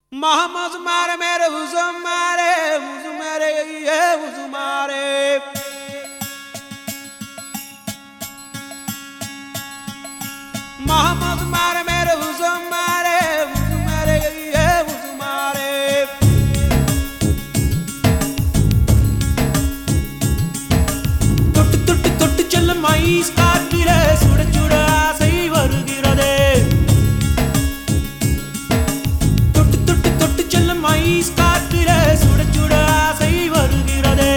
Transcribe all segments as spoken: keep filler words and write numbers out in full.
Mahamas mare mere uzum mare uzum mare ye uzum mare Mahamas mare mere uzum mare uzum mare ye uzum mare Tottu tottu tottu chellam mais kaatile suda suda aasai varugirade Mais காற்றிலே சுட சுட ஆசை வருகிறதே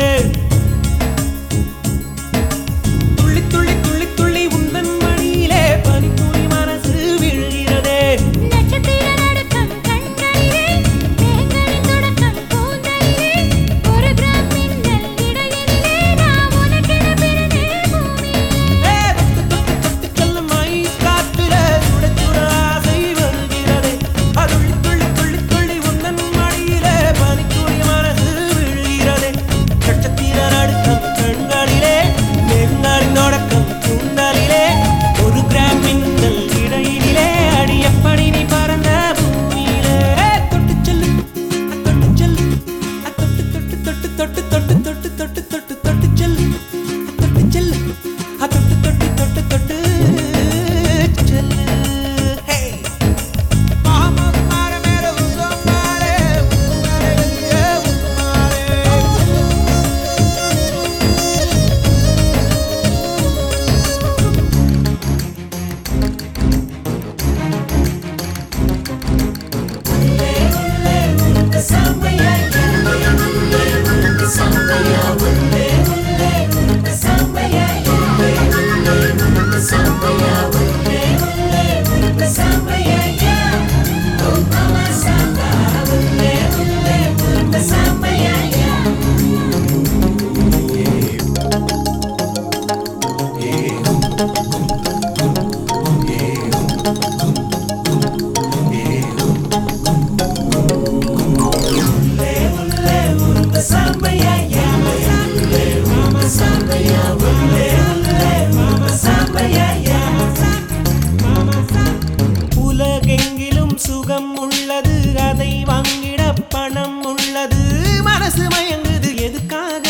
துள்ளி துள்ளி துள்ளி துள்ளி உந்தன் மடியிலே பனித்துளி மனசு விழுகிறதே நட்சத்திர நடுக்கம் கண்களிலே மேகங்களின் தொடக்கம் கூந்தலிலே ஒரு கிராம் மின்னல் இடையினிலே நான் உனக்கென பிறந்தேன் பூமியிலே தொட்டு தொட்டு தொட்டு செல்லும் mais காற்றிலே சுட சுட ஆசை வருகிறதே துள்ளி துள்ளி துள்ளி துள்ளி உந்தன் மடியிலே பனித்துளி மனசு விழுகிறதே நட்சத்திர நடுக்கம் கண்களிலே மேகங்களின் தொடக்கம் கூந்தலிலே ஒரு கிராம் மின்னல் இடையினிலே அடி எப்படி நீ பறந்த பூமியிலே தொட்டு செல்லு தொட்டு செல்லு தொட்டு தொட்டு தொட்டு தொட்டு தொட்டு தொட்டு தொட்டு தொட்டு தொட்டு செல்லு தொட்டு செல்லு தொட்டு தொட்டு தொட்டு தொட்டு செல்லு ஹே Mahamas mare mere uzum mare uzum mare ye uzum mare உலகெங்கிலும் சுகம் உள்ளது அதை வாங்கிட பணம் உள்ளது மனசு மயங்குது எதுக்காக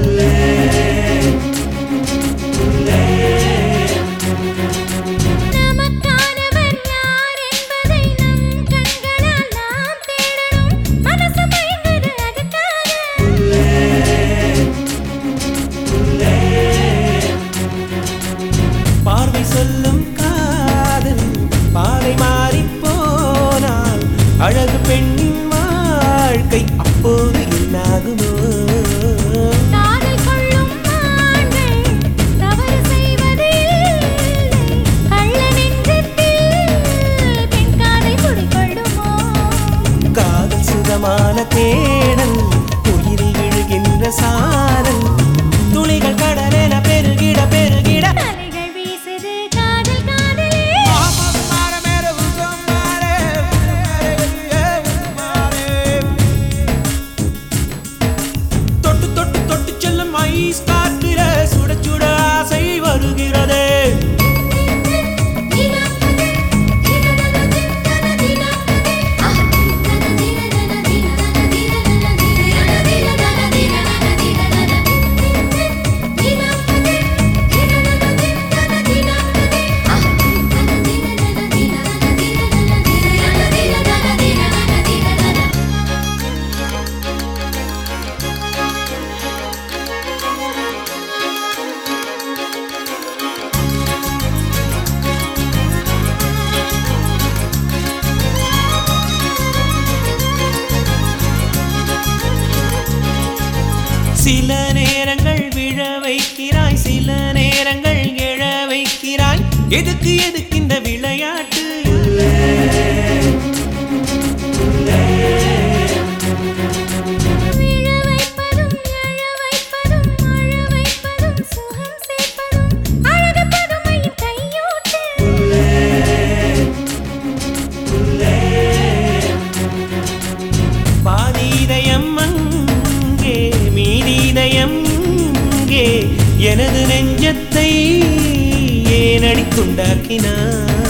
நமக்கானவர் யார் என்பதை நம் கண்களால் நாம் தேடணும் மனசு மயங்குது அதுக்காக பார்வை சொல்லும் காதல் பாதை மாறிப் போனால் அழகு பெண்ணின் வாழ்க்கை அப்போது என்னாகுமோ காதல் கொள்ளும் ஆண்கள் தவறு செய்வதில்லை கள்ள நெஞ்சத்தில் பெண் காதை குடிக்கொள்ளுமோ காதல் சுகமான தேடல் உயிரில் விழுகின்ற சாரல் துளிகள் கடலென பெருகிட பெருகிட அலைகள் வீசுது காதல் காதலே தொட்டு தொட்டு தொட்டு செல்லும் mais காற்றிலே சுட சுட ஆசை வருகிறதே சில நேரங்கள் விழ வைக்கிறாய் சில நேரங்கள் எழ வைக்கிறாய் எதுக்கு எதுக்கு இந்த விளையாட்டு விழ வைப்பதும் எழ வைப்பதும் அழ வைப்பதும் சுகம் சேர்ப்பதும் அழகு பதுமையின் கையூட்டு பாதி இதயம் அங்கே மீதி இதயம் இங்கே எனது நெஞ்சத்தை ஏனடி துண்டாக்கினாய்